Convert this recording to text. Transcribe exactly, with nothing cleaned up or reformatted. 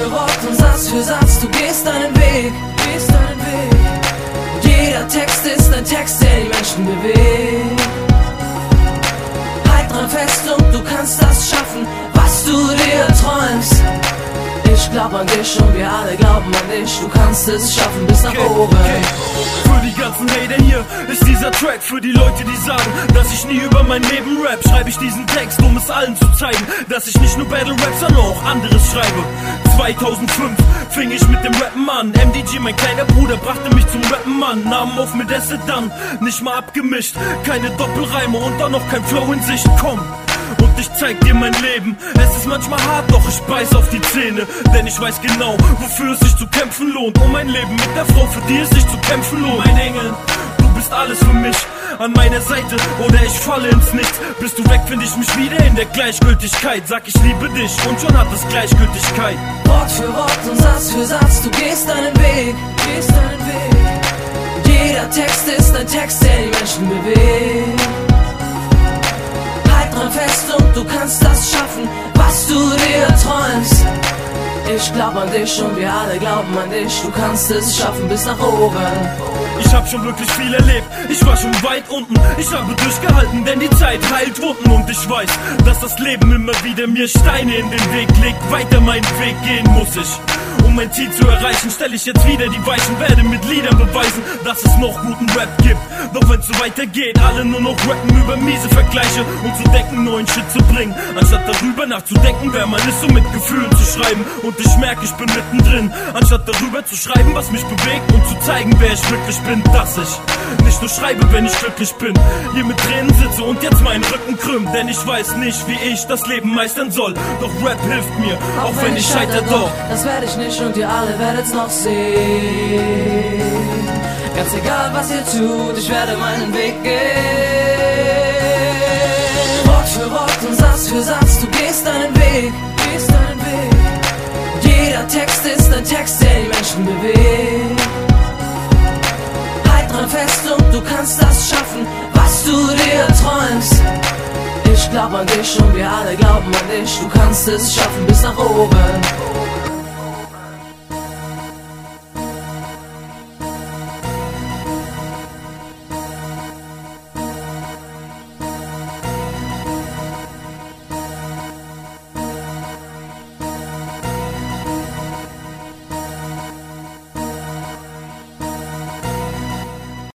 für Wort und Satz für Satz, du gehst deinen Weg, gehst deinen Weg. Und jeder Text ist ein Text, der die Menschen bewegt. Halt dran fest und du kannst das schaffen, was du dir träumst. Ich glaub an dich und wir alle glauben an dich. Du kannst es schaffen bis nach okay, oben okay. Für die ganzen Hater hier ist dieser Track. Für die Leute, die sagen, dass ich nie über mein Leben rap, schreibe ich diesen Text, um es allen zu zeigen, dass ich nicht nur Battle Rap, sondern auch anderes schreibe. zweitausendfünf fing ich mit dem Rappen an. M D G, mein kleiner Bruder, brachte mich zum Rappen an. Namen auf mit Esse dann, nicht mal abgemischt. Keine Doppelreime und dann noch kein Flow in Sicht. Komm, und ich zeig dir mein Leben. Es ist manchmal hart, doch ich beiß auf die Zähne. Denn ich weiß genau, wofür es sich zu kämpfen lohnt. Um mein Leben mit der Frau, für die es sich zu kämpfen lohnt. Mein Engel, du bist alles für mich. An meiner Seite oder ich falle ins Nichts. Bist du weg, finde ich mich wieder in der Gleichgültigkeit. Sag ich liebe dich und schon hat es Gleichgültigkeit. Wort für Wort und Satz für Satz, du gehst deinen Weg, gehst deinen Weg. Und jeder Text ist ein Text, der die Menschen bewegt. Halt dran fest und du kannst das schaffen, was du dir träumst. Ich glaub an dich und wir alle glauben an dich. Du kannst es schaffen bis nach oben. Ich hab schon wirklich viel erlebt, ich war schon weit unten. Ich habe durchgehalten, denn die Zeit heilt Wunden. Und ich weiß, dass das Leben immer wieder mir Steine in den Weg legt. Weiter meinen Weg gehen muss ich. Um mein Ziel zu erreichen, stelle ich jetzt wieder die Weichen. Werde mit Liedern beweisen, dass es noch guten Rap gibt. Doch wenn's so weitergeht, alle nur noch rappen über miese Vergleiche. Und zu denken, neuen Shit zu bringen, anstatt darüber nachzudenken, wer man ist, um mit Gefühlen zu schreiben. Und ich merke, ich bin mittendrin, anstatt darüber zu schreiben, was mich bewegt. Und zu zeigen, wer ich wirklich bin, dass ich nicht nur schreibe, wenn ich glücklich bin. Hier mit Tränen sitze und jetzt meinen Rücken krümmt. Denn ich weiß nicht, wie ich das Leben meistern soll. Doch Rap hilft mir, auch, auch wenn ich scheitere doch. Das werde ich nicht und ihr alle werdet's noch sehen. Ganz egal was ihr tut, ich werde meinen Weg gehen. Wort für Wort und Satz für Satz, du gehst deinen Weg, gehst deinen Weg. Und jeder Text ist ein Text, der die Menschen bewegt. Halt dran fest und du kannst das schaffen, was du dir träumst. Ich glaub an dich und wir alle glauben an dich. Du kannst es schaffen bis nach oben.